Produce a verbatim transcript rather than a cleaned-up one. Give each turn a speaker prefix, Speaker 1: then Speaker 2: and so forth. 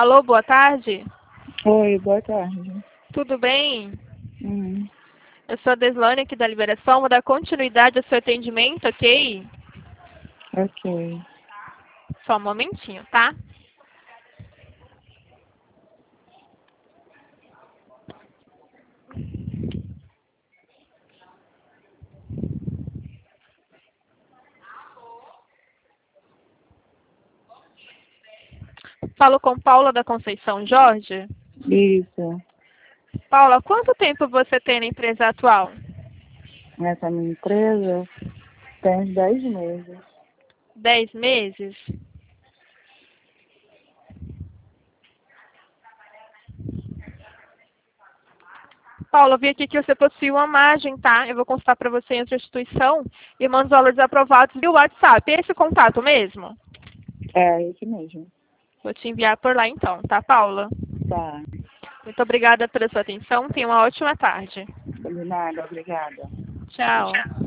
Speaker 1: Alô, boa tarde.
Speaker 2: Oi, boa tarde.
Speaker 1: Tudo bem?
Speaker 2: Hum.
Speaker 1: Eu sou a Deslane aqui da Liberação. Vou dar continuidade ao seu atendimento, ok?
Speaker 2: Ok.
Speaker 1: Só um momentinho, tá? Falo com Paula da Conceição Jorge.
Speaker 2: Isso.
Speaker 1: Paula, quanto tempo você tem na empresa atual?
Speaker 2: Essa minha empresa tem uns dez meses.
Speaker 1: Dez meses? Paula, eu vi aqui que você possui uma margem, tá? Eu vou constar para você entre a instituição e mando os valores aprovados via WhatsApp. É esse o contato mesmo?
Speaker 2: É, esse mesmo.
Speaker 1: Vou te enviar por lá então, tá, Paula?
Speaker 2: Tá.
Speaker 1: Muito obrigada pela sua atenção. Tenha uma ótima tarde.
Speaker 2: De nada, obrigada.
Speaker 1: Tchau.